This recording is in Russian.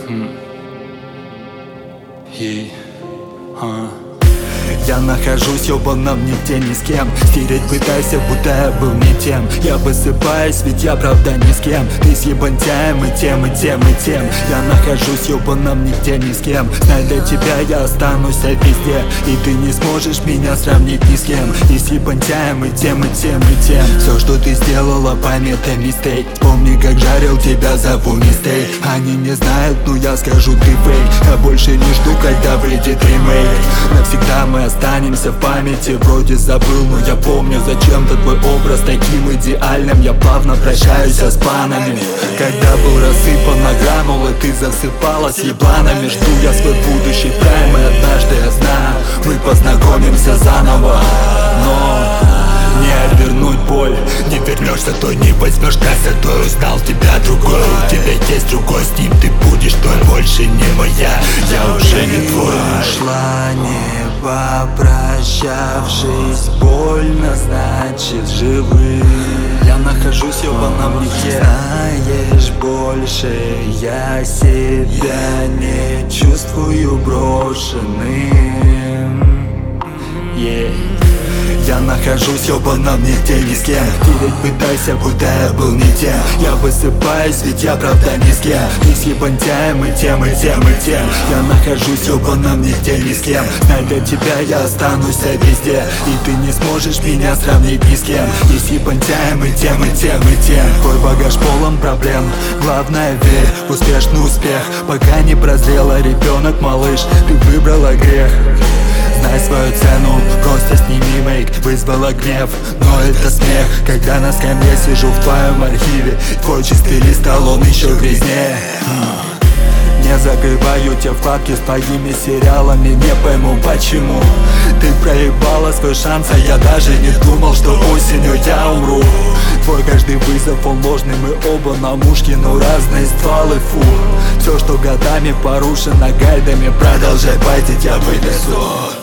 Я нахожусь ёбаном нигде ни с кем. Стереть пытайся, будто я был не тем. Я высыпаюсь, ведь я правда ни с кем. Ты с ебантяем и тем, и тем, и тем. Я нахожусь ёбаном нигде ни с кем. Знай, для тебя я останусь везде. И ты не сможешь меня сравнить ни с кем. И с ебантяем и тем, и тем, и тем. Все, что ты сделала, памятай мистейк. Помни, как жарил тебя, зову мистейк. Они не знают, но я скажу, ты фейк. Я больше не жду, когда выйдет ремейк. Навсегда мы останемся в памяти. Вроде забыл, но я помню зачем-то твой образ таким идеальным. Я плавно прощаюсь с планами. Когда был рассыпан на гранулы, ты засыпала с ебланами. Жду я свой будущий прайм, и однажды я знаю, мы познакомимся заново. Но не отвернуть боль. Не вернешься, то не возьмешь нас, то узнал тебя другой. У тебя есть другой, с ним ты будешь, той больше не моя. Я уже не твой. Ушла, не попрощавшись. Больно, значит живым. Я нахожусь ёбаном нигде. Знаешь, больше я себя не чувствую брошенным. Я нахожусь ёбаном нигде ни с кем. Тереть пытайся, будто я был не тем. Я высыпаюсь, ведь я правда ни с кем. И с ебантяем и тем, и тем, и тем. Я нахожусь ёбаном нигде ни с кем. Знай, для тебя я останусь везде. И ты не сможешь меня сравнить ни с кем. И с ебантяем и тем, и тем, и тем. Твой багаж полон проблем. Главное, верь в успешный успех. Пока не прозрела ребенок, малыш, ты выбрала грех. Знай свою цену, просто сними мейк. Вызвала гнев, но это смех. Когда на скамье сижу в твоем архиве, твой чистый лист стал, он еще грязнее. Не закрываю те вкладки с твоими сериалами. Не пойму почему ты проебала свой шанс, а я даже не думал, что осенью я умру. Твой каждый вызов, он ложный, мы оба на мушке, но разные стволы, фу. Все, что годами порушено гайдами, продолжай байтить, я вынесу.